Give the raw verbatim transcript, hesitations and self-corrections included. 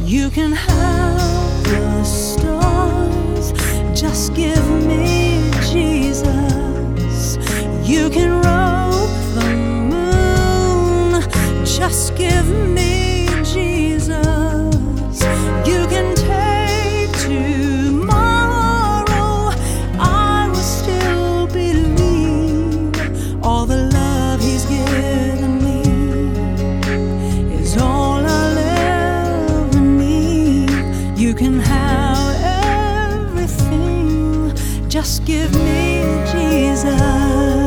You can have the stars, just give me Jesus. You can rope the moon, just give me Jesus. You can take tomorrow, I will still believe. All the love He's given me is all I'll ever need. You can have everything, just give me Jesus.